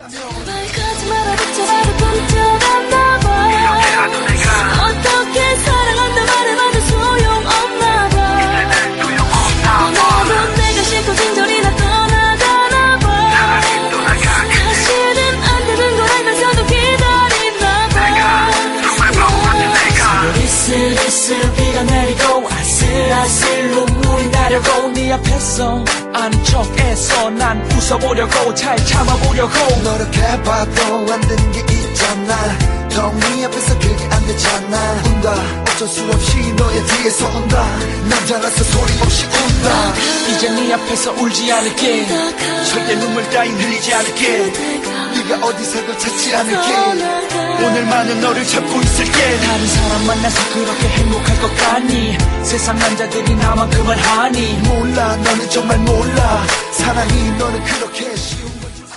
어떻게 사랑한다 말해봐도 소용없나봐. 너는 내가 싫고 진절이나 떠나가나봐. 사실은 안 되는 걸 알면서도 기다리나봐. 이슬이슬 비가 내리고 아슬아슬 눈물이 나려고 네 앞에서 아는 척해서 난 웃어보려고 잘 참아보려고 노력해봐도 안 되는 게 있잖아. 더 네 앞에서 그게 안 되잖아. 운다 어쩔 수 없이 너의 뒤에서 온다. 남자라서 소리 없이 운다. 이제 네 앞에서 울지 않을게. 절대 눈물 따윈 흘리지 않을게. 네가 어디서도 찾지 않을게. 오늘만은 너를 찾고 있을게. 다른 사람 만나서 그렇게 행복할 것 같니? 세상 남자들이 나만큼을 하니? 몰라 너는 정말 몰라. 사랑이 너는 그렇게